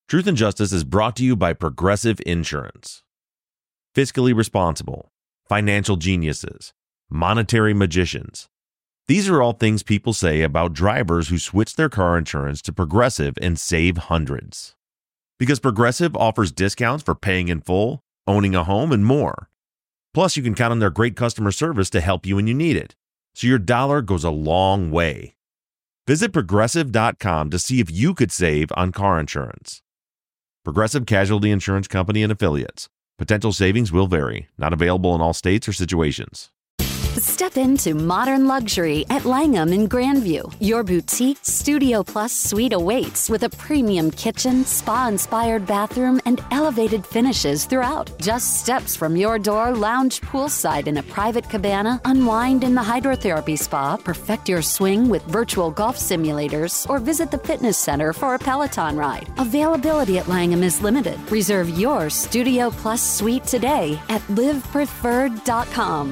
Truth and Justice is brought to you by Progressive Insurance. Fiscally responsible, financial geniuses, monetary magicians. These are all things people say about drivers who switch their car insurance to Progressive and save hundreds. Because Progressive offers discounts for paying in full, owning a home, and more. Plus, you can count on their great customer service to help you when you need it. So your dollar goes a long way. Visit Progressive.com to see if you could save on car insurance. Progressive Casualty Insurance Company and Affiliates. Potential savings will vary. Not available in all states or situations. Step into modern luxury at Langham in Grandview. Your boutique Studio Plus suite awaits with a premium kitchen, spa-inspired bathroom, and elevated finishes throughout. Just steps from your door, lounge poolside in a private cabana, unwind in the hydrotherapy spa, perfect your swing with virtual golf simulators, or visit the fitness center for a Peloton ride. Availability at Langham is limited. Reserve your Studio Plus suite today at livepreferred.com.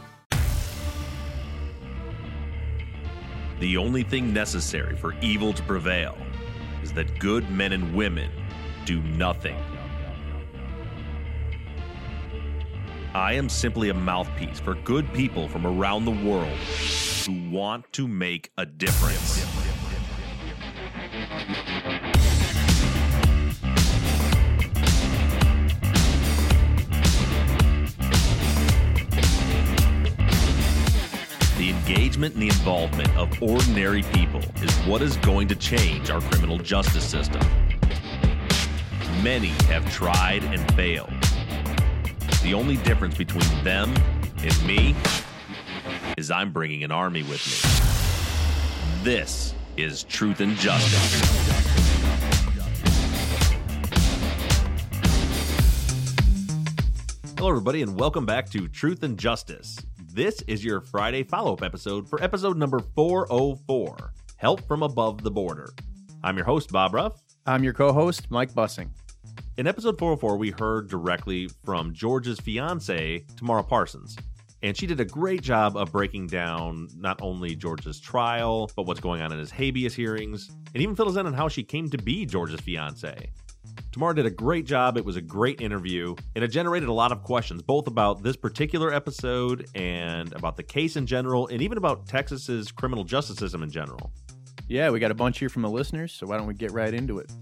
The only thing necessary for evil to prevail is that good men and women do nothing. I am simply a mouthpiece for good people from around the world who want to make a difference. The engagement and the involvement of ordinary people is what is going to change our criminal justice system. Many have tried and failed. The only difference between them and me is I'm bringing an army with me. This is Truth and Justice. Hello, everybody, and welcome back to Truth and Justice. This is your Friday follow-up episode for episode number 404, Help from Above the Border. I'm your host, Bob Ruff. I'm your co-host, Mike Bussing. In episode 404, we heard directly from George's fiancée, Tamara Parsons. And she did a great job of breaking down not only George's trial, but what's going on in his habeas hearings, and even fills in on how she came to be George's fiancée. Tamara did a great job. It was a great interview, and it generated a lot of questions, both about this particular episode and about the case in general, and even about Texas's criminal justice system in general. Yeah, we got a bunch here from the listeners, so why don't we get right into it?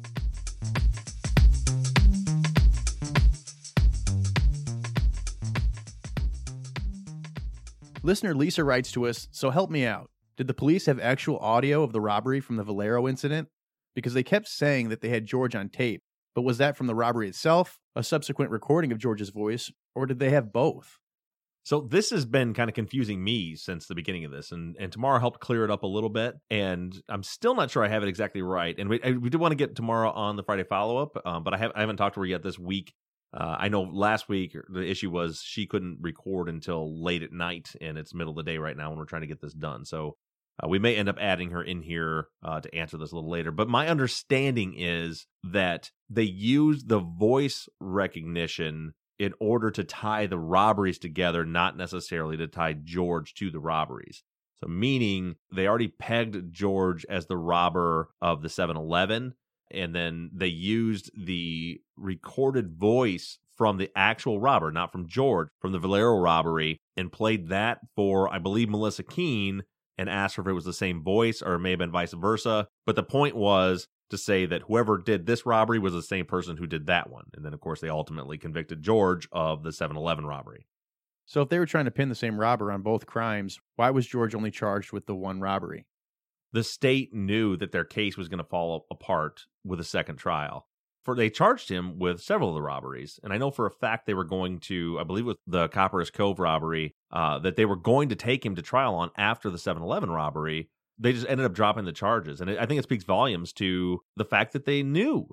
Listener Lisa writes to us, so help me out. Did the police have actual audio of the robbery from the Valero incident? Because they kept saying that they had George on tape. But was that from the robbery itself, a subsequent recording of George's voice, or did they have both? So this has been kind of confusing me since the beginning of this, and Tamara helped clear it up a little bit, and I'm still not sure I have it exactly right. And we did want to get Tamara on the Friday follow-up, but I haven't talked to her yet this week. I know last week the issue was she couldn't record until late at night, and it's middle of the day right now when we're trying to get this done. So we may end up adding her in here to answer this a little later. But my understanding is that they used the voice recognition in order to tie the robberies together, not necessarily to tie George to the robberies. So meaning they already pegged George as the robber of the 7-Eleven, and then they used the recorded voice from the actual robber, not from George, from the Valero robbery, and played that for, I believe, Melissa Keene, and asked her if it was the same voice or it may have been vice versa. But the point was to say that whoever did this robbery was the same person who did that one. And then, of course, they ultimately convicted George of the 7-Eleven robbery. So if they were trying to pin the same robber on both crimes, why was George only charged with the one robbery? The state knew that their case was going to fall apart with a second trial. They charged him with several of the robberies, and I know for a fact they were going to, I believe it was the Copperas Cove robbery, that they were going to take him to trial on after the 7-Eleven robbery. They just ended up dropping the charges, and I think it speaks volumes to the fact that they knew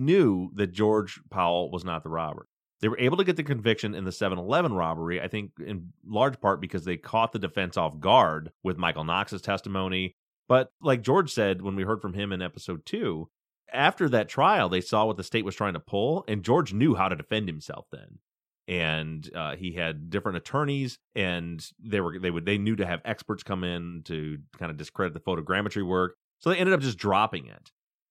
that George Powell was not the robber. They were able to get the conviction in the 7-Eleven robbery, I think in large part because they caught the defense off guard with Michael Knox's testimony. But like George said when we heard from him in episode 2, after that trial, they saw what the state was trying to pull, and George knew how to defend himself then. And he had different attorneys, and they knew to have experts come in to kind of discredit the photogrammetry work. So they ended up just dropping it.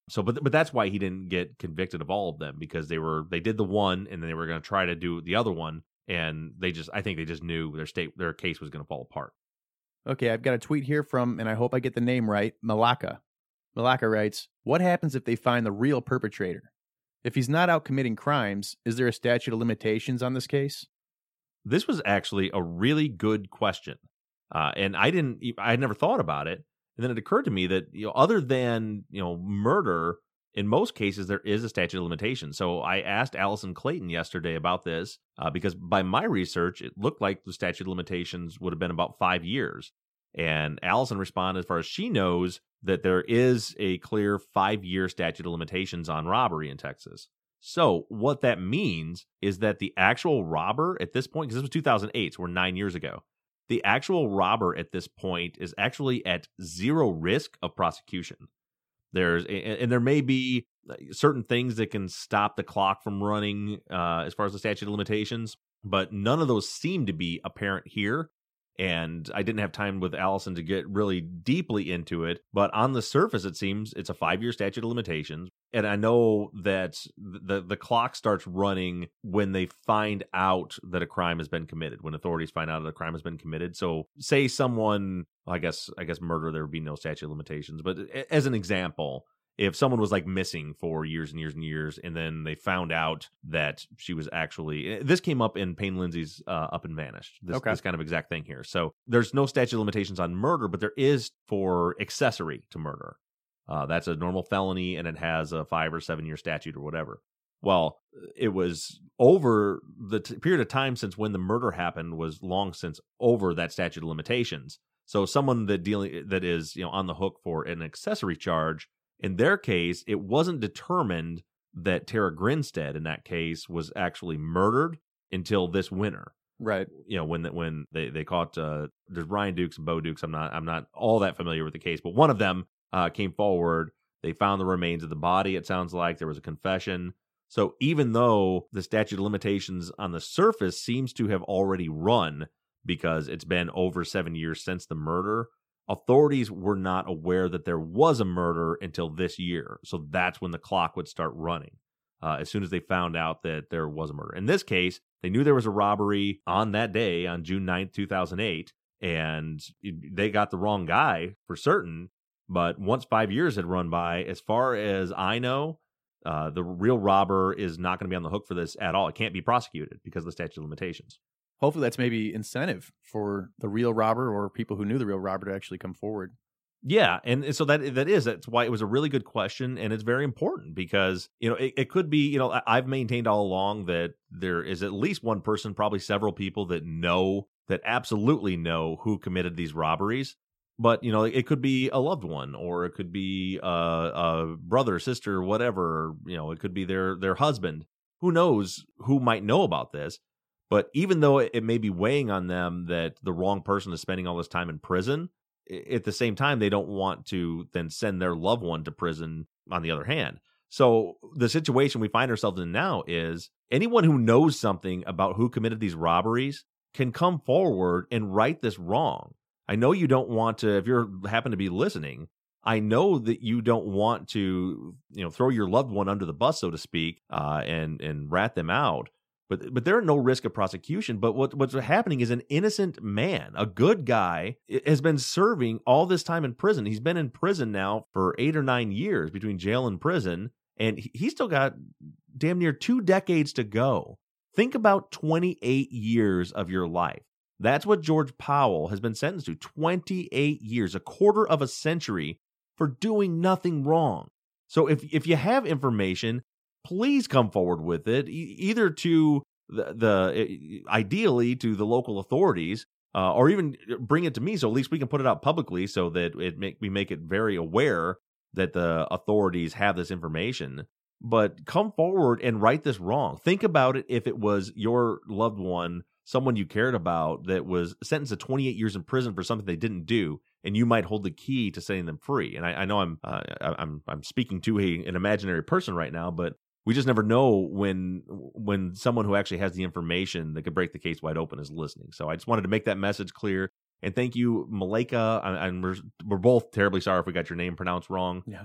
So, but that's why he didn't get convicted of all of them, because they did the one and then they were going to try to do the other one, and I think they just knew their case was going to fall apart. Okay, I've got a tweet here from, and I hope I get the name right, Malaka. Malaka writes, "What happens if they find the real perpetrator? If he's not out committing crimes, is there a statute of limitations on this case?" This was actually a really good question, and I had never thought about it. And then it occurred to me that, other than, murder, in most cases, there is a statute of limitations. So I asked Allison Clayton yesterday about this because by my research, it looked like the statute of limitations would have been about 5 years. And Allison responded, as far as she knows, that there is a clear 5-year statute of limitations on robbery in Texas. So what that means is that the actual robber at this point, because this was 2008, so we're 9 years ago, the actual robber at this point is actually at zero risk of prosecution. There may be certain things that can stop the clock from running as far as the statute of limitations, but none of those seem to be apparent here. And I didn't have time with Allison to get really deeply into it, but on the surface, it seems it's a 5-year statute of limitations. And I know that the clock starts running when they find out that a crime has been committed, when authorities find out that a crime has been committed. So say someone, I guess murder, there would be no statute of limitations. But as an example, if someone was like missing for years and years and years, and then they found out that she was actually, this came up in Payne Lindsay's Up and Vanished, this kind of exact thing here. So there's no statute of limitations on murder, but there is for accessory to murder. That's a normal felony, and it has a 5 or 7 year statute or whatever. Well, it was over the period of time since when the murder happened was long since over that statute of limitations. So someone that is on the hook for an accessory charge, in their case, it wasn't determined that Tara Grinstead in that case was actually murdered until this winter. Right. When they caught there's Ryan Dukes and Bo Dukes. I'm not all that familiar with the case, but one of them came forward. They found the remains of the body. It sounds like there was a confession. So even though the statute of limitations on the surface seems to have already run because it's been over 7 years since the murder, authorities were not aware that there was a murder until this year. So that's when the clock would start running, as soon as they found out that there was a murder. In this case, they knew there was a robbery on that day, on June 9th, 2008, and they got the wrong guy for certain. But once 5 years had run by, as far as I know, the real robber is not going to be on the hook for this at all. It can't be prosecuted because of the statute of limitations. Hopefully that's maybe incentive for the real robber or people who knew the real robber to actually come forward. Yeah, and so that's why it was a really good question, and it's very important because, it could be, I've maintained all along that there is at least one person, probably several people that absolutely know who committed these robberies. But, it could be a loved one, or it could be a brother, sister, whatever, it could be their husband. Who knows who might know about this? But even though it may be weighing on them that the wrong person is spending all this time in prison, at the same time, they don't want to then send their loved one to prison on the other hand. So the situation we find ourselves in now is anyone who knows something about who committed these robberies can come forward and right this wrong. I know you don't want to, if you happen to be listening, I know that you don't want to, throw your loved one under the bus, so to speak, and rat them out. But there are no risk of prosecution. But what's happening is an innocent man, a good guy, has been serving all this time in prison. He's been in prison now for 8 or 9 years, between jail and prison, and he's still got damn near 2 decades to go. Think about 28 years of your life. That's what George Powell has been sentenced to, 28 years, a quarter of a century for doing nothing wrong. So if you have information, please come forward with it, either to ideally to the local authorities, or even bring it to me, so at least we can put it out publicly, so that we make it very aware that the authorities have this information. But come forward and right this wrong. Think about it if it was your loved one, someone you cared about, that was sentenced to 28 years in prison for something they didn't do, and you might hold the key to setting them free. And I know I'm speaking to an imaginary person right now, but we just never know when someone who actually has the information that could break the case wide open is listening. So I just wanted to make that message clear. And thank you, Malaka. We're both terribly sorry if we got your name pronounced wrong. Yeah.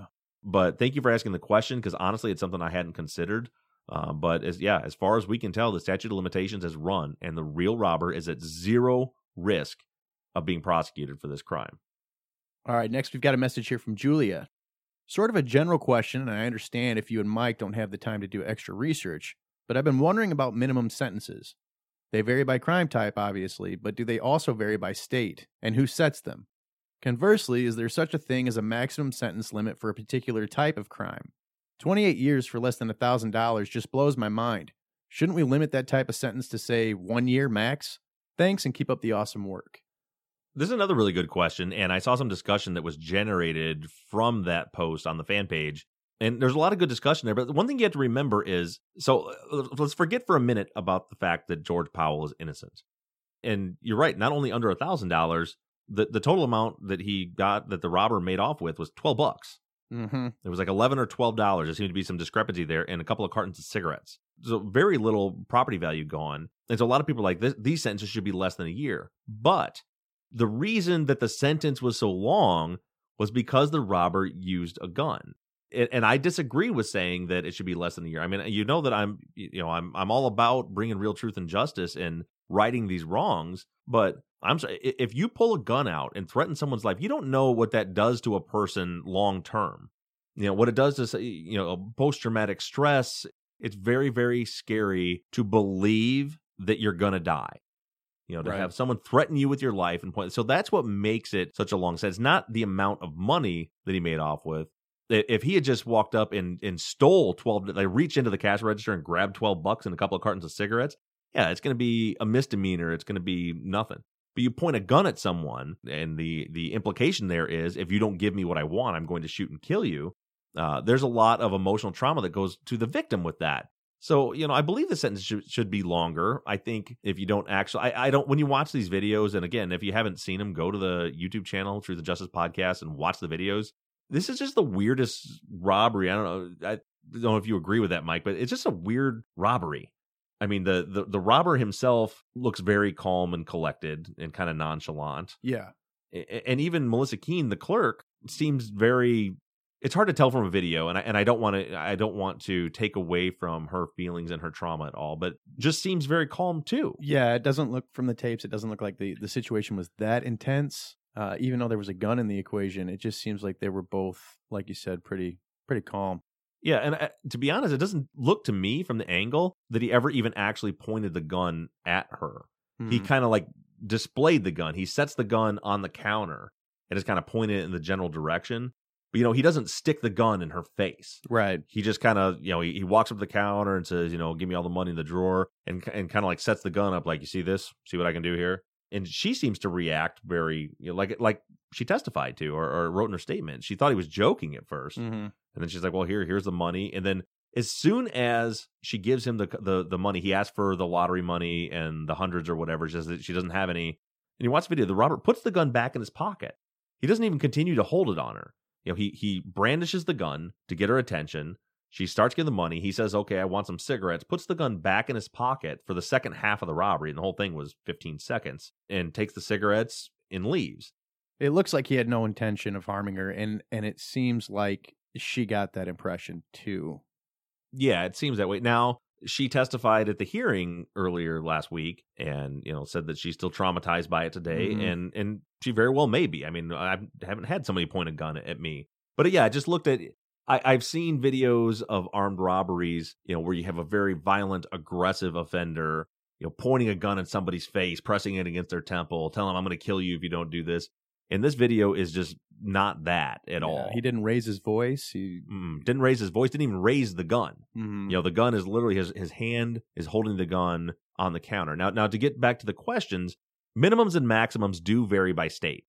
But thank you for asking the question, because honestly, it's something I hadn't considered. But as far as we can tell, the statute of limitations has run, and the real robber is at zero risk of being prosecuted for this crime. All right, next we've got a message here from Julia. Sort of a general question, and I understand if you and Mike don't have the time to do extra research, but I've been wondering about minimum sentences. They vary by crime type, obviously, but do they also vary by state, and who sets them? Conversely, is there such a thing as a maximum sentence limit for a particular type of crime? 28 years for less than $1,000 just blows my mind. Shouldn't we limit that type of sentence to, say, 1 year max? Thanks, and keep up the awesome work. This is another really good question, and I saw some discussion that was generated from that post on the fan page. And there's a lot of good discussion there, but one thing you have to remember is, so let's forget for a minute about the fact that George Powell is innocent. And you're right, not only under $1,000, the total amount that he got, that the robber made off with, was $12. Mm-hmm. It was like $11 or $12. There seemed to be some discrepancy there, and a couple of cartons of cigarettes. So very little property value gone. And so a lot of people are like, these sentences should be less than a year. But the reason that the sentence was so long was because the robber used a gun. And I disagree with saying that it should be less than a year. I mean, you know that I'm all about bringing real truth and justice and righting these wrongs. But I'm sorry, if you pull a gun out and threaten someone's life, you don't know what that does to a person long term. You know what it does to post-traumatic stress. It's very, very scary to believe that you're gonna die. To Right. have someone threaten you with your life and point. So that's what makes it such a long sentence. Not the amount of money that he made off with. If he had just walked up and stole 12, they reached into the cash register and grabbed $12 and a couple of cartons of cigarettes, yeah, it's going to be a misdemeanor. It's going to be nothing. But you point a gun at someone, and the implication there is, if you don't give me what I want, I'm going to shoot and kill you. There's a lot of emotional trauma that goes to the victim with that. So, I believe the sentence should be longer. I think if you don't actually, I don't, when you watch these videos, and again, if you haven't seen them, go to the YouTube channel, Truth and Justice Podcast, and watch the videos. This is just the weirdest robbery. I don't know if you agree with that, Mike, but it's just a weird robbery. I mean, the robber himself looks very calm and collected and kind of nonchalant. Yeah. And even Melissa Keene, the clerk, seems very. It's hard to tell from a video, and I don't want to take away from her feelings and her trauma at all, but just seems very calm too. Yeah, it doesn't look from the tapes. It doesn't look like the situation was that intense. Even though there was a gun in the equation, it just seems like they were both, like you said, pretty calm. Yeah, and to be honest, it doesn't look to me from the angle that he ever even actually pointed the gun at her. Mm-hmm. He kind of like displayed the gun. He sets the gun on the counter and just kind of pointed it in the general direction. But, he doesn't stick the gun in her face. Right. He just kind of, he walks up to the counter and says, give me all the money in the drawer, and kind of like sets the gun up like, you see this? See what I can do here? And she seems to react very, like she testified to or wrote in her statement. She thought he was joking at first. Mm-hmm. And then she's like, well, here's the money. And then as soon as she gives him the money, he asks for the lottery money and the hundreds or whatever. She says that she doesn't have any. And you watch the video, the robber puts the gun back in his pocket. He doesn't even continue to hold it on her. He brandishes the gun to get her attention. She starts getting the money. He says, okay, I want some cigarettes, puts the gun back in his pocket for the second half of the robbery. And the whole thing was 15 seconds, and takes the cigarettes and leaves. It looks like he had no intention of harming her. And it seems like she got that impression too. Yeah, it seems that way. Now, she testified at the hearing earlier last week and, said that she's still traumatized by it today. Mm-hmm. And she very well may be. I mean, I haven't had somebody point a gun at me. But yeah, I just looked at, I've seen videos of armed robberies, where you have a very violent, aggressive offender, pointing a gun at somebody's face, pressing it against their temple, telling them, I'm going to kill you if you don't do this. And this video is just not that at all. He didn't raise his voice. He didn't raise his voice, didn't even raise the gun. Mm-hmm. The gun is literally, his hand is holding the gun on the counter. Now to get back to the questions, minimums and maximums do vary by state.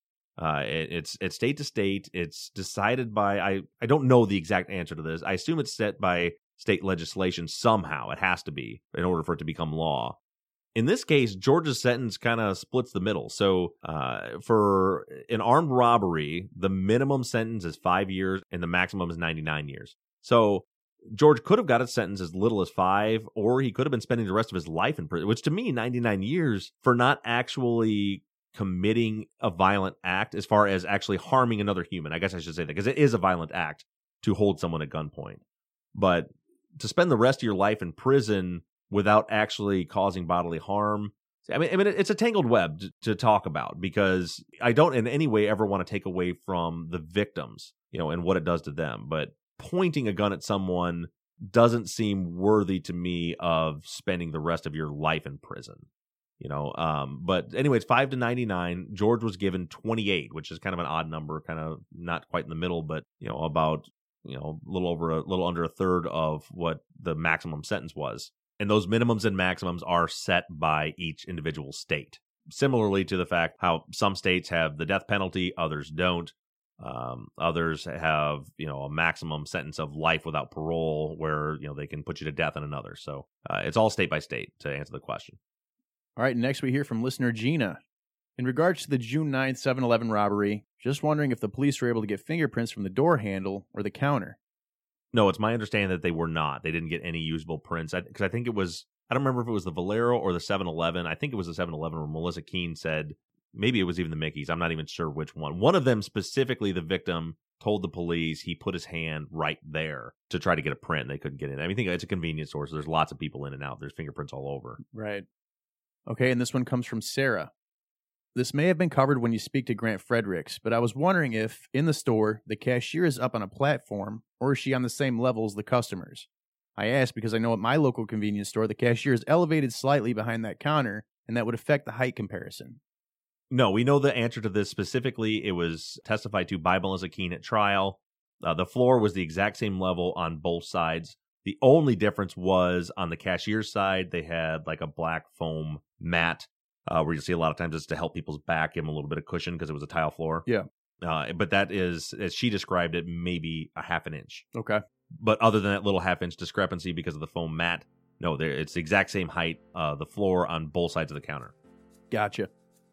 It's state to state. It's decided by, I don't know the exact answer to this. I assume it's set by state legislation somehow. It has to be in order for it to become law. In this case, Georgia's sentence kind of splits the middle. So for an armed robbery, the minimum sentence is 5 years and the maximum is 99 years. So George could have got a sentence as little as 5, or he could have been spending the rest of his life in prison, which to me, 99 years for not actually committing a violent act as far as actually harming another human. I guess I should say that because it is a violent act to hold someone at gunpoint. But to spend the rest of your life in prison without actually causing bodily harm, I mean, it's a tangled web to talk about, because I don't in any way ever want to take away from the victims, and what it does to them. But pointing a gun at someone doesn't seem worthy to me of spending the rest of your life in prison. But anyways, 5 to 99, George was given 28, which is kind of an odd number, kind of not quite in the middle, but about a little under a third of what the maximum sentence was. And those minimums and maximums are set by each individual state. Similarly to the fact how some states have the death penalty, others don't. Others have, a maximum sentence of life without parole where, they can put you to death in another. So it's all state by state to answer the question. All right, next we hear from listener Gina. In regards to the June 9th 7-Eleven robbery, just wondering if the police were able to get fingerprints from the door handle or the counter. No, it's my understanding that they were not. They didn't get any usable prints. Because I think it was, I don't remember if it was the Valero or the 7-Eleven. I think it was the 7-Eleven where Melissa Keene said, maybe it was even the Mickey's. I'm not even sure which one. One of them, specifically the victim, told the police he put his hand right there to try to get a print. They couldn't get in. I think it's a convenience store, so there's lots of people in and out. There's fingerprints all over. Right. Okay, and this one comes from Sarah. This may have been covered when you speak to Grant Fredericks, but I was wondering if, in the store, the cashier is up on a platform, or is she on the same level as the customers? I ask because I know at my local convenience store, the cashier is elevated slightly behind that counter, and that would affect the height comparison. No, we know the answer to this specifically. It was testified to by Melissa Keene at trial. The floor was the exact same level on both sides. The only difference was on the cashier's side, they had like a black foam mat where you see a lot of times it's to help people's back, give them a little bit of cushion because it was a tile floor. Yeah. But that is, as she described it, maybe a half an inch. Okay. But other than that little half-inch discrepancy because of the foam mat, no, it's the exact same height, the floor on both sides of the counter. Gotcha.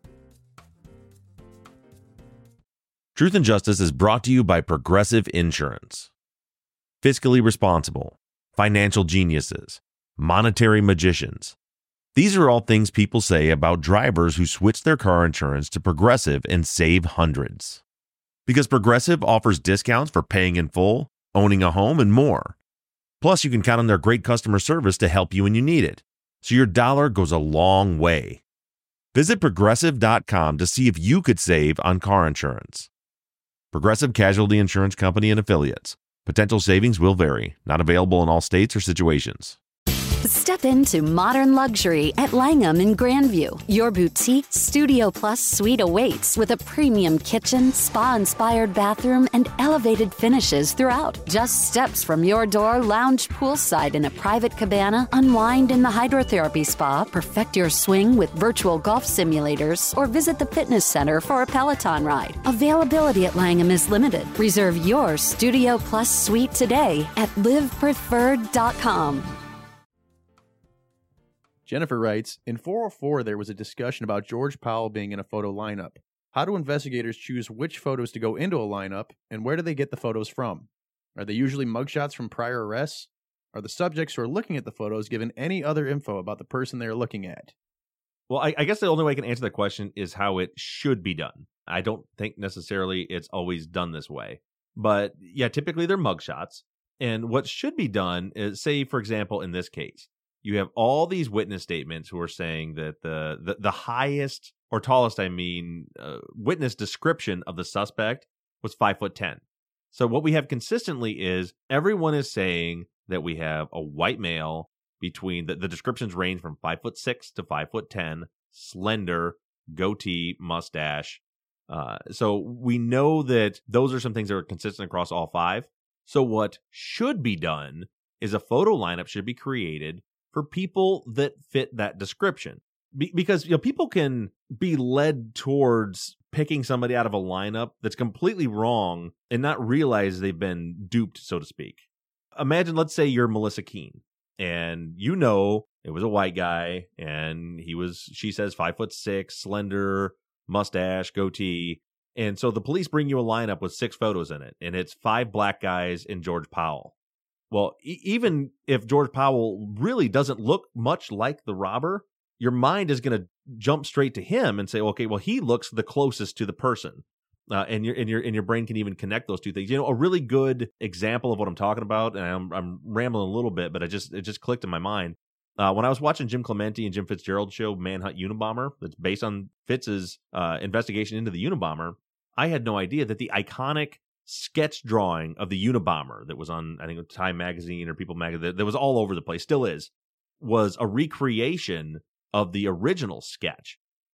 Truth and Justice is brought to you by Progressive Insurance. Fiscally responsible, financial geniuses, monetary magicians. These are all things people say about drivers who switch their car insurance to Progressive and save hundreds. Because Progressive offers discounts for paying in full, owning a home, and more. Plus, you can count on their great customer service to help you when you need it. So your dollar goes a long way. Visit Progressive.com to see if you could save on car insurance. Progressive Casualty Insurance Company and Affiliates. Potential savings will vary. Not available in all states or situations. Step into modern luxury at Langham in Grandview. Your boutique Studio Plus suite awaits with a premium kitchen, spa-inspired bathroom, and elevated finishes throughout. Just steps from your door, lounge poolside in a private cabana, unwind in the hydrotherapy spa, perfect your swing with virtual golf simulators, or visit the fitness center for a Peloton ride. Availability at Langham is limited. Reserve your Studio Plus suite today at livepreferred.com. Jennifer writes, in 404, there was a discussion about George Powell being in a photo lineup. How do investigators choose which photos to go into a lineup, and where do they get the photos from? Are they usually mugshots from prior arrests? Are the subjects who are looking at the photos given any other info about the person they are looking at? Well, I guess the only way I can answer that question is how it should be done. I don't think necessarily it's always done this way. But yeah, typically they're mugshots. And what should be done is, say, for example, in this case, you have all these witness statements who are saying that the highest or tallest, witness description of the suspect was 5'10". So what we have consistently is everyone is saying that we have a white male between the descriptions range from 5'6" to 5'10", slender, goatee, mustache. So we know that those are some things that are consistent across all five. So what should be done is a photo lineup should be created for people that fit that description. Because people can be led towards picking somebody out of a lineup that's completely wrong and not realize they've been duped, so to speak. Imagine, let's say you're Melissa Keene, and it was a white guy, and she says 5'6", slender, mustache, goatee. And so the police bring you a lineup with 6 photos in it, and it's 5 black guys and George Powell. Well, even if George Powell really doesn't look much like the robber, your mind is going to jump straight to him and say, okay, well, he looks the closest to the person. and your brain can even connect those two things. A really good example of what I'm talking about, and I'm rambling a little bit, but it just clicked in my mind. When I was watching Jim Clemente and Jim Fitzgerald's show Manhunt Unabomber, that's based on Fitz's investigation into the Unabomber, I had no idea that the iconic sketch drawing of the Unabomber that was on, I think, Time Magazine or People Magazine, that was all over the place, still is, was a recreation of the original sketch,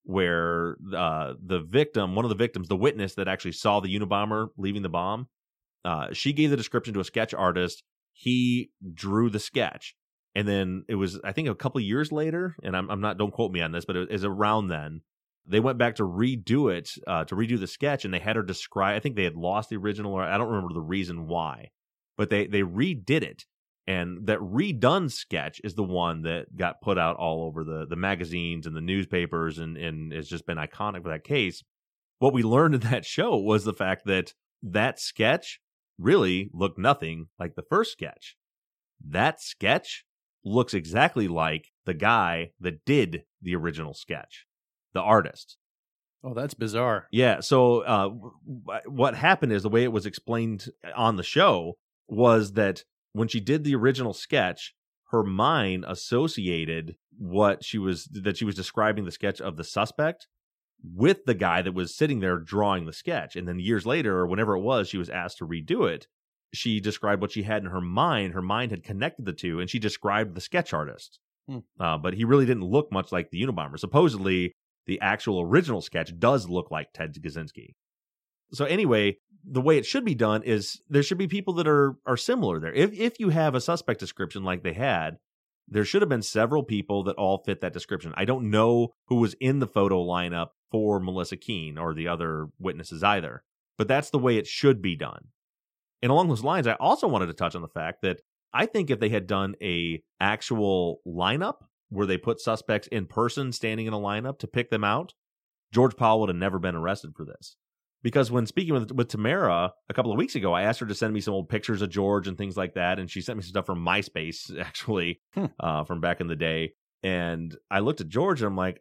where the victim, one of the victims, the witness that actually saw the Unabomber leaving the bomb, she gave the description to a sketch artist. He drew the sketch. And then it was, I think, a couple of years later, and I'm not, don't quote me on this, but it was around then, they went back to redo it, to redo the sketch, and they had her describe, I think they had lost the original, or I don't remember the reason why, but they redid it. And that redone sketch is the one that got put out all over the magazines and the newspapers, and it's just been iconic for that case. What we learned in that show was the fact that that sketch really looked nothing like the first sketch. That sketch looks exactly like the guy that did the original sketch, the artist. Oh, that's bizarre. Yeah. So what happened is, the way it was explained on the show was that when she did the original sketch, her mind associated that she was describing the sketch of the suspect with the guy that was sitting there drawing the sketch. And then years later, or whenever it was, she was asked to redo it. She described what she had in her mind. Her mind had connected the two, and she described the sketch artist. But he really didn't look much like the Unabomber. Supposedly, the actual original sketch does look like Ted Kaczynski. So anyway, the way it should be done is there should be people that are similar there. If you have a suspect description like they had, there should have been several people that all fit that description. I don't know who was in the photo lineup for Melissa Keene or the other witnesses either, but that's the way it should be done. And along those lines, I also wanted to touch on the fact that I think if they had done a actual lineup where they put suspects in person standing in a lineup to pick them out, George Powell would have never been arrested for this. Because when speaking with Tamara a couple of weeks ago, I asked her to send me some old pictures of George and things like that, and she sent me some stuff from MySpace, actually, from back in the day. And I looked at George, and I'm like,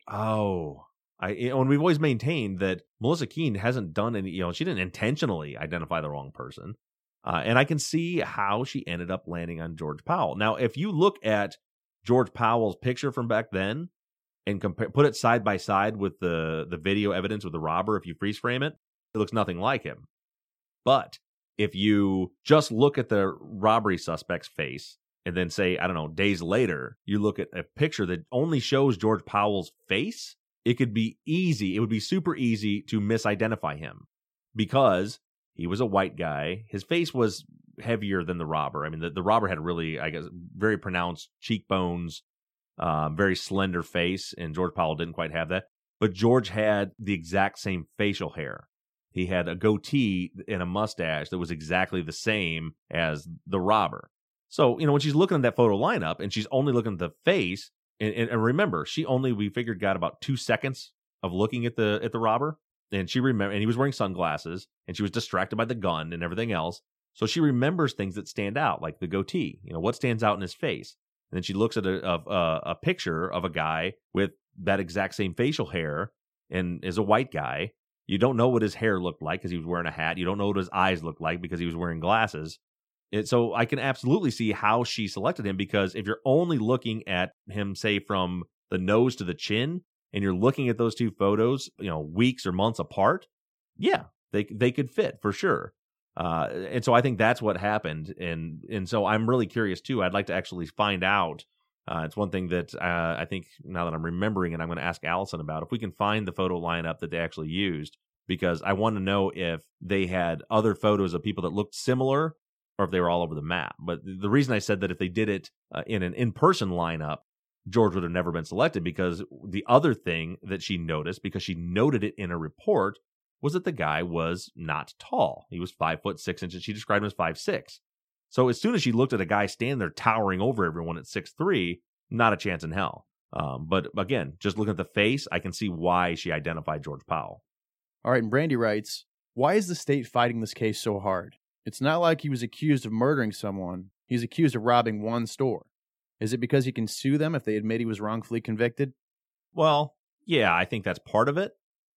and we've always maintained that Melissa Keene hasn't done any, she didn't intentionally identify the wrong person. And I can see how she ended up landing on George Powell. Now, if you look at George Powell's picture from back then and put it side by side with the video evidence with the robber, if you freeze frame it, it looks nothing like him. But if you just look at the robbery suspect's face and then say, I don't know, days later, you look at a picture that only shows George Powell's face, it would be super easy to misidentify him, because he was a white guy. His face was heavier than the robber. I mean, the robber had really, I guess, very pronounced cheekbones, very slender face, and George Powell didn't quite have that. But George had the exact same facial hair. He had a goatee and a mustache that was exactly the same as the robber. So, when she's looking at that photo lineup and she's only looking at the face, and remember, we figured, got about 2 seconds of looking at the robber. And she remembered, and he was wearing sunglasses, and she was distracted by the gun and everything else. So she remembers things that stand out, like the goatee, what stands out in his face. And then she looks at a picture of a guy with that exact same facial hair and is a white guy. You don't know what his hair looked like because he was wearing a hat. You don't know what his eyes looked like because he was wearing glasses. So I can absolutely see how she selected him, because if you're only looking at him, say, from the nose to the chin, and you're looking at those two photos, weeks or months apart, yeah, they could fit for sure. And so I think that's what happened. And so I'm really curious too. I'd like to actually find out. It's one thing that I think, now that I'm remembering it, I'm going to ask Allison about, if we can find the photo lineup that they actually used, because I want to know if they had other photos of people that looked similar or if they were all over the map. But the reason I said that if they did it in an in-person lineup, George would have never been selected, because the other thing that she noticed, because she noted it in a report, was that the guy was not tall. He was 5'6". She described him as 5'6". So as soon as she looked at a guy standing there towering over everyone at 6'3", not a chance in hell. But again, just looking at the face, I can see why she identified George Powell. All right, and Brandy writes, why is the state fighting this case so hard? It's not like he was accused of murdering someone. He's accused of robbing one store. Is it because he can sue them if they admit he was wrongfully convicted? Well, yeah, I think that's part of it.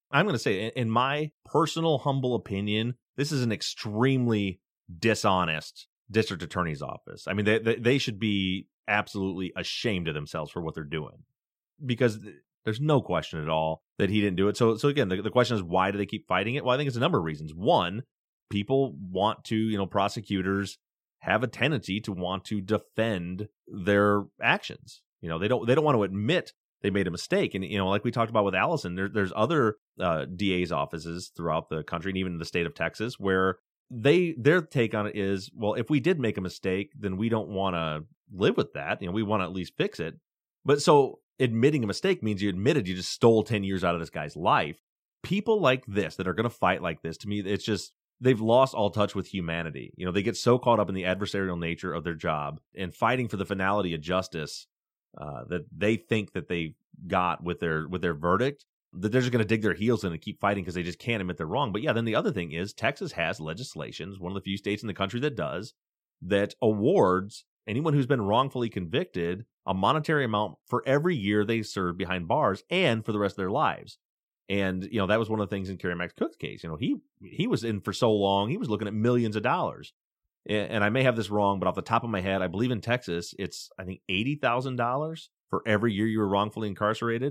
I'm going to say, in my personal humble opinion, this is an extremely dishonest district attorney's office. I mean, they should be absolutely ashamed of themselves for what they're doing, because there's no question at all that he didn't do it. So again, the question is, why do they keep fighting it? Well, I think it's a number of reasons. One, people want to, prosecutors have a tendency to want to defend their actions. They don't want to admit they made a mistake. And, like we talked about with Allison, there's other DA's offices throughout the country and even in the state of Texas where their take on it is, well, if we did make a mistake, then we don't want to live with that. We want to at least fix it. But so admitting a mistake means you admitted you just stole 10 years out of this guy's life. People like this that are going to fight like this, to me, it's just, they've lost all touch with humanity. They get so caught up in the adversarial nature of their job and fighting for the finality of justice that they think that they got with their verdict, that they're just going to dig their heels in and keep fighting because they just can't admit they're wrong. But yeah, then the other thing is Texas has legislation, one of the few states in the country that does, that awards anyone who's been wrongfully convicted a monetary amount for every year they serve behind bars and for the rest of their lives. And, that was one of the things in Kerry Max Cook's case. He was in for so long, he was looking at millions of dollars. And I may have this wrong, but off the top of my head, I believe in Texas, it's, I think, $80,000 for every year you were wrongfully incarcerated.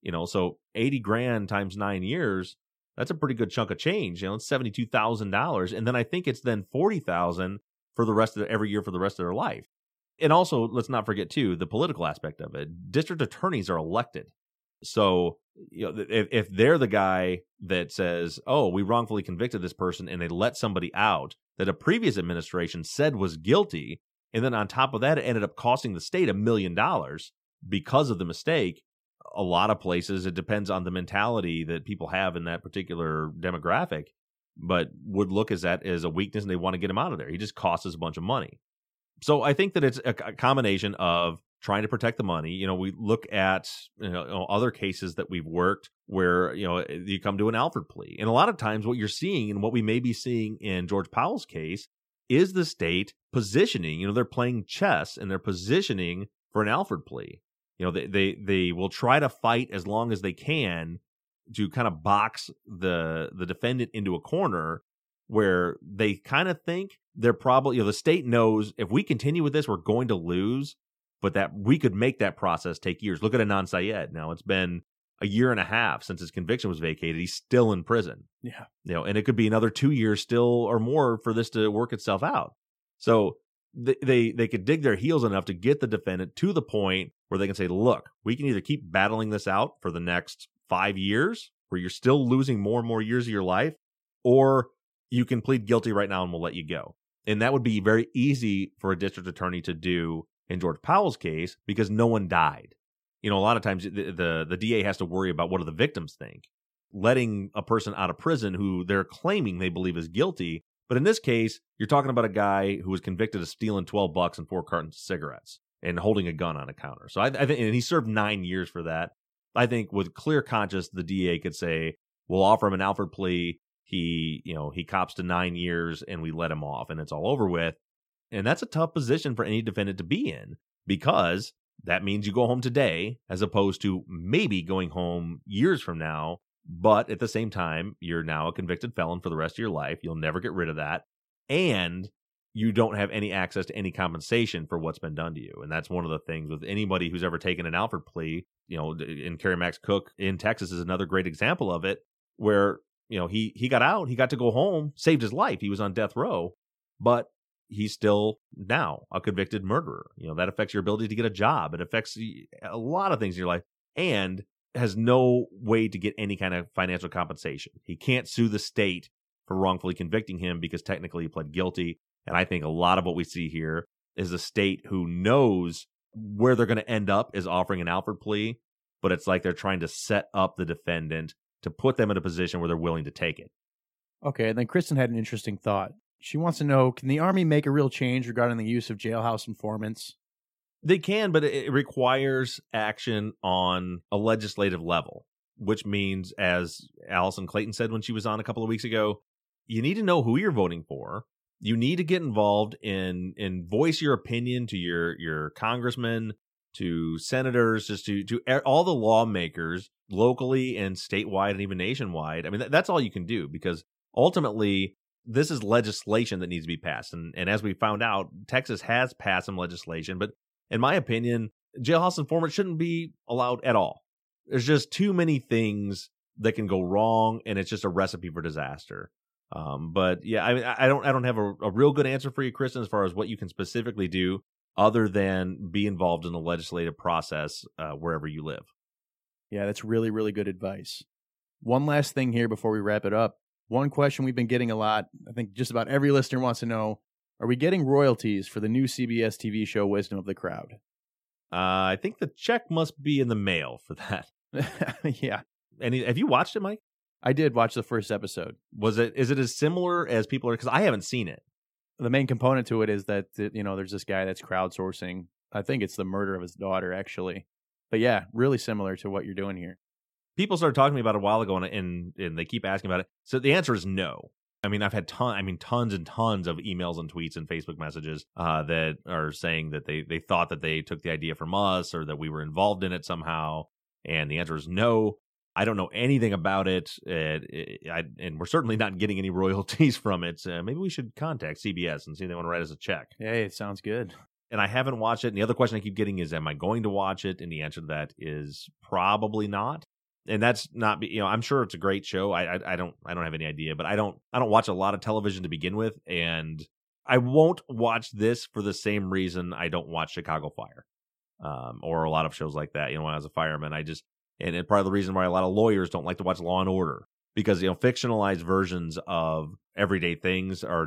So 80 grand times 9 years, that's a pretty good chunk of change. It's $72,000. And then I think it's then $40,000 for the rest of every year for the rest of their life. And also, let's not forget, too, the political aspect of it. District attorneys are elected. So, if they're the guy that says, oh, we wrongfully convicted this person and they let somebody out that a previous administration said was guilty, and then on top of that, it ended up costing the state $1 million because of the mistake. A lot of places, it depends on the mentality that people have in that particular demographic, but would look as that as a weakness and they want to get him out of there. He just costs us a bunch of money. So I think that it's a combination of trying to protect the money. We look at other cases that we've worked where you come to an Alford plea, and a lot of times what you're seeing and what we may be seeing in George Powell's case is the state positioning. They're playing chess and they're positioning for an Alford plea. They will try to fight as long as they can to kind of box the defendant into a corner where they kind of think they're probably, the state knows if we continue with this, we're going to lose, but that we could make that process take years. Look at Adnan Syed. Now, it's been a year and a half since his conviction was vacated. He's still in prison. Yeah. And it could be another 2 years still or more for this to work itself out. So they could dig their heels enough to get the defendant to the point where they can say, look, we can either keep battling this out for the next 5 years where you're still losing more and more years of your life, or you can plead guilty right now and we'll let you go. And that would be very easy for a district attorney to do in George Powell's case because no one died. A lot of times the DA has to worry about what do the victims think. Letting a person out of prison who they're claiming they believe is guilty. But in this case, you're talking about a guy who was convicted of stealing $12 and 4 cartons of cigarettes and holding a gun on a counter. So I think, and he served 9 years for that. I think with clear conscience, the DA could say, we'll offer him an Alford plea. He cops to 9 years and we let him off and it's all over with. And that's a tough position for any defendant to be in, because that means you go home today as opposed to maybe going home years from now. But at the same time, you're now a convicted felon for the rest of your life. You'll never get rid of that. And you don't have any access to any compensation for what's been done to you. And that's one of the things with anybody who's ever taken an Alford plea. In Kerry Max Cook in Texas is another great example of it, where he got out, he got to go home, saved his life. He was on death row, but he's still now a convicted murderer. That affects your ability to get a job. It affects a lot of things in your life, and has no way to get any kind of financial compensation. He can't sue the state for wrongfully convicting him because technically he pled guilty. And I think a lot of what we see here is a state who knows where they're going to end up is offering an Alford plea, but it's like they're trying to set up the defendant to put them in a position where they're willing to take it. Okay, and then Kristen had an interesting thought. She wants to know, can the Army make a real change regarding the use of jailhouse informants? They can, but it requires action on a legislative level, which means, as Allison Clayton said when she was on a couple of weeks ago, you need to know who you're voting for. You need to get involved in voice your opinion to your congressman, to senators, just to all the lawmakers locally and statewide and even nationwide. I mean, that's all you can do, because ultimately this is legislation that needs to be passed. And as we found out, Texas has passed some legislation, but in my opinion, jailhouse informant shouldn't be allowed at all. There's just too many things that can go wrong, and it's just a recipe for disaster. But yeah, I mean, I don't have a real good answer for you, Kristen, as far as what you can specifically do other than be involved in the legislative process wherever you live. Yeah, that's really, really good advice. One last thing here before we wrap it up. One question we've been getting a lot, I think just about every listener wants to know, are we getting royalties for the new CBS TV show Wisdom of the Crowd? I think the check must be in the mail for that. Yeah. And have you watched it, Mike? I did watch the first episode. Is it as similar as people are? Because I haven't seen it. The main component to it is that, there's this guy that's crowdsourcing. I think it's the murder of his daughter, actually. But yeah, really similar to what you're doing here. People started talking to me about it a while ago, and they keep asking about it. So the answer is no. I mean, I've had tons and tons of emails and tweets and Facebook messages that are saying that they thought that they took the idea from us or that we were involved in it somehow. And the answer is no. I don't know anything about it, and we're certainly not getting any royalties from it. Maybe we should contact CBS and see if they want to write us a check. Hey, it sounds good. And I haven't watched it. And the other question I keep getting is, am I going to watch it? And the answer to that is probably not. And that's not, I'm sure it's a great show. I don't have any idea, but I don't watch a lot of television to begin with, and I won't watch this for the same reason I don't watch Chicago Fire, or a lot of shows like that. When I was a fireman, and it's part of the reason why a lot of lawyers don't like to watch Law and Order, because fictionalized versions of everyday things are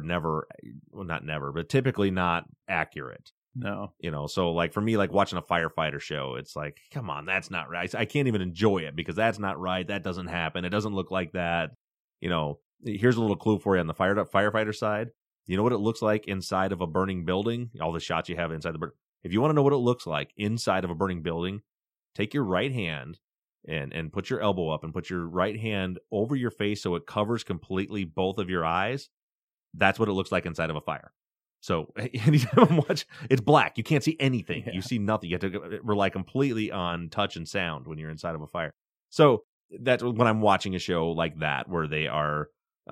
not never, but typically not accurate. No. So like for me, like watching a firefighter show, it's like, come on, that's not right. I can't even enjoy it because that's not right. That doesn't happen. It doesn't look like that. Here's a little clue for you on the firefighter side. You know what it looks like inside of a burning building? All the shots you have inside if you want to know what it looks like inside of a burning building, take your right hand and put your elbow up and put your right hand over your face so it covers completely both of your eyes. That's what it looks like inside of a fire. So anytime I watch, it's black. You can't see anything. Yeah. You see nothing. You have to rely completely on touch and sound when you're inside of a fire. So that's when I'm watching a show like that, where they are,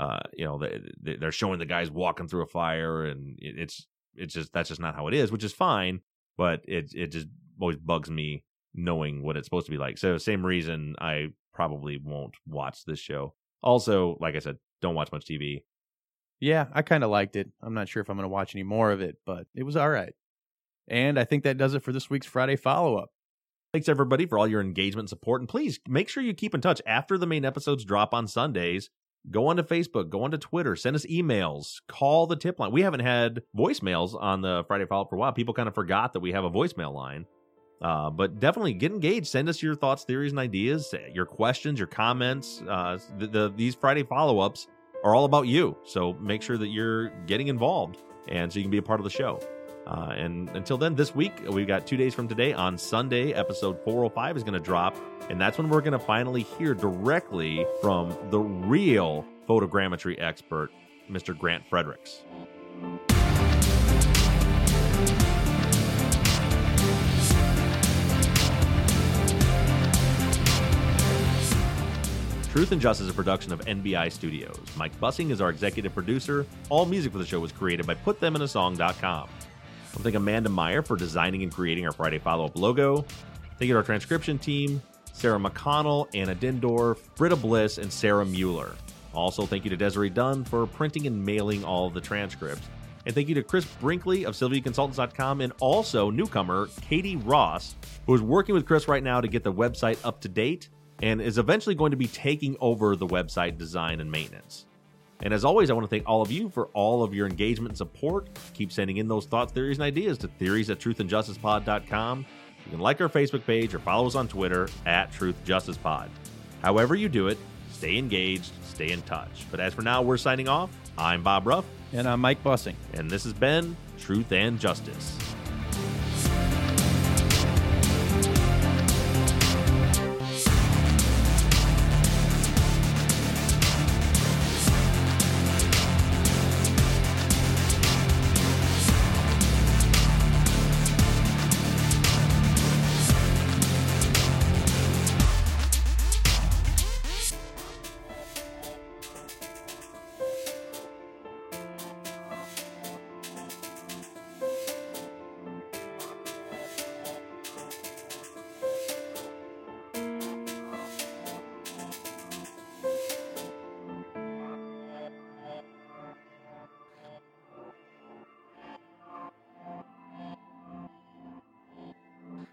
they're showing the guys walking through a fire, and that's just not how it is, which is fine. But it just always bugs me knowing what it's supposed to be like. So same reason I probably won't watch this show. Also, like I said, don't watch much TV. Yeah, I kind of liked it. I'm not sure if I'm going to watch any more of it, but it was all right. And I think that does it for this week's Friday follow-up. Thanks, everybody, for all your engagement and support. And please make sure you keep in touch after the main episodes drop on Sundays. Go onto Facebook, go onto Twitter, send us emails, call the tip line. We haven't had voicemails on the Friday follow-up for a while. People kind of forgot that we have a voicemail line. But definitely get engaged. Send us your thoughts, theories, and ideas, your questions, your comments. These Friday follow-ups are all about you. So make sure that you're getting involved, and so you can be a part of the show. And until then, this week, we've got 2 days from today on Sunday, episode 405 is going to drop. And that's when we're going to finally hear directly from the real photogrammetry expert, Mr. Grant Fredericks. Truth and Justice is a production of NBI Studios. Mike Bussing is our executive producer. All music for the show was created by PutThemInASong.com. I thank Amanda Meyer for designing and creating our Friday follow-up logo. Thank you to our transcription team, Sarah McConnell, Anna Dindorf, Britta Bliss, and Sarah Mueller. Also, thank you to Desiree Dunn for printing and mailing all of the transcripts. And thank you to Chris Brinkley of SylviaConsultants.com, and also newcomer Katie Ross, who is working with Chris right now to get the website up to date and is eventually going to be taking over the website design and maintenance. And as always, I want to thank all of you for all of your engagement and support. Keep sending in those thoughts, theories, and ideas to theories@truthandjusticepod.com. You can like our Facebook page or follow us on Twitter @TruthJusticePod. However you do it, stay engaged, stay in touch. But as for now, we're signing off. I'm Bob Ruff. And I'm Mike Bussing. And this has been Truth and Justice.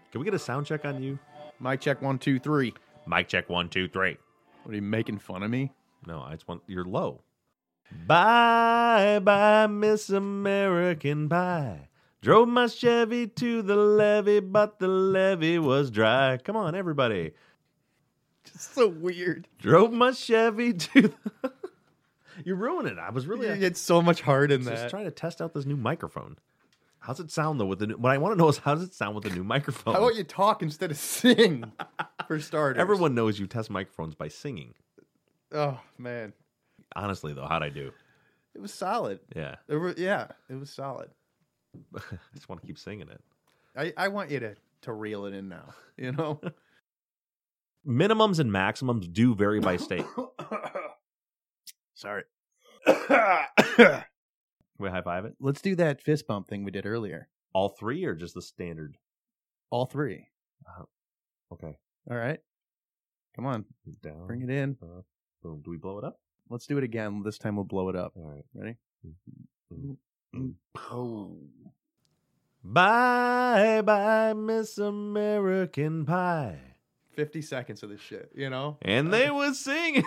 Can we get a sound check on you? Mic check 1, 2, 3. Mic check 1, 2, 3. What are you making fun of me? No, I just want you're low. Bye, bye, Miss American Pie. Drove my Chevy to the levee, but the levee was dry. Come on, everybody. Just so weird. Drove my Chevy to the... You're ruining it. I was really... You get so much heart in just that. trying to test out this new microphone. How's it sound, though, with the new... What I want to know is, how does it sound with the new microphone? How about you talk instead of sing, for starters? Everyone knows you test microphones by singing. Oh, man. Honestly, though, how'd I do? It was solid. Yeah. It was solid. I just want to keep singing it. I want you to reel it in now, you know? Minimums and maximums do vary by state. Sorry. We high five it? Let's do that fist bump thing we did earlier. All three or just the standard? All three. Okay. All right. Come on. Down. Bring it in. Boom. Do we blow it up? Let's do it again. This time we'll blow it up. All right. Ready? Oh. Bye, bye, Miss American Pie. 50 seconds of this shit, you know? And they was singing.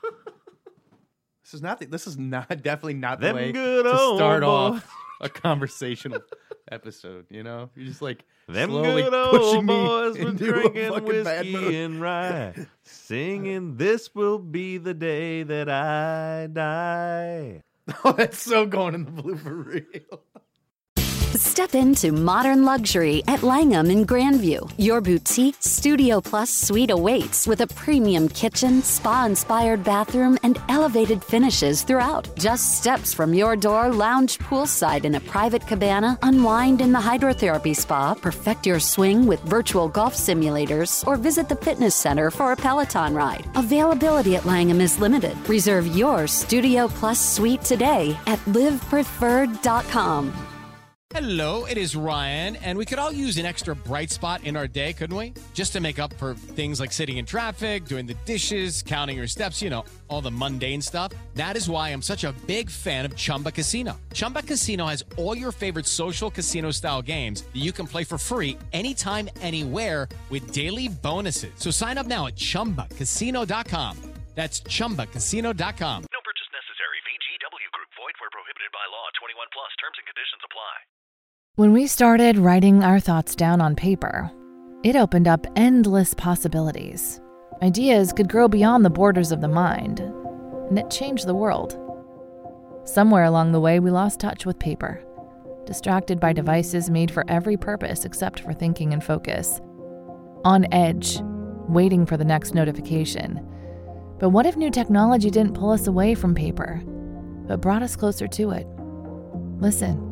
This is not definitely not the Them way good to old start boys. off a conversational episode, you know? You're just like Them slowly good pushing old me boys were into a drinking fucking bad mood. whiskey and rye, singing, "This will be the day that I die." Oh, that's so going in the blue for real. Step into modern luxury at Langham in Grandview. Your boutique Studio Plus suite awaits with a premium kitchen, spa-inspired bathroom, and elevated finishes throughout. Just steps from your door, lounge poolside in a private cabana, unwind in the hydrotherapy spa, perfect your swing with virtual golf simulators, or visit the fitness center for a Peloton ride. Availability at Langham is limited. Reserve your Studio Plus suite today at livepreferred.com. Hello, it is Ryan, and we could all use an extra bright spot in our day, couldn't we? Just to make up for things like sitting in traffic, doing the dishes, counting your steps, you know, all the mundane stuff. That is why I'm such a big fan of Chumba Casino. Chumba Casino has all your favorite social casino-style games that you can play for free anytime, anywhere with daily bonuses. So sign up now at ChumbaCasino.com. That's ChumbaCasino.com. No purchase necessary. VGW Group. Void where prohibited by law. 21 plus. Terms and conditions apply. When we started writing our thoughts down on paper, it opened up endless possibilities. Ideas could grow beyond the borders of the mind, and it changed the world. Somewhere along the way, we lost touch with paper, distracted by devices made for every purpose except for thinking and focus. On edge, waiting for the next notification. But what if new technology didn't pull us away from paper, but brought us closer to it? Listen.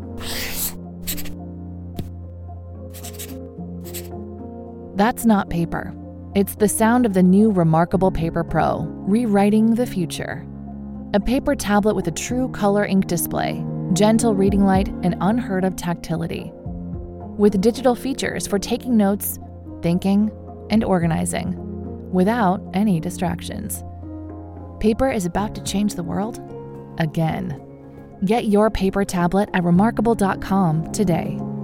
That's not paper. It's the sound of the new Remarkable Paper Pro, rewriting the future. A paper tablet with a true color ink display, gentle reading light, and unheard of tactility. With digital features for taking notes, thinking, and organizing, without any distractions. Paper is about to change the world again. Get your paper tablet at remarkable.com today.